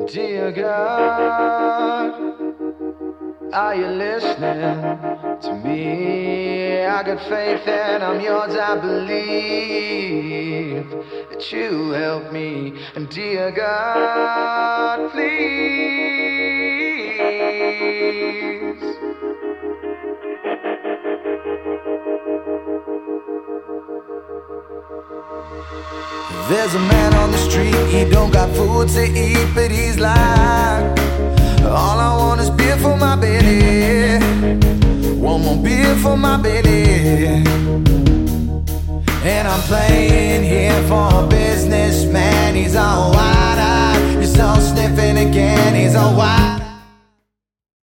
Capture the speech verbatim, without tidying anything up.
Dear God, are you listening to me? I got faith and I'm yours, I believe that you help me. And dear God, please. There's a man on the street, he don't got food to eat, but he's like, all I want is beer for my belly, one more beer for my belly. And I'm playing here for a businessman, he's all wide-eyed, he's all sniffing again, he's all wide-eyed.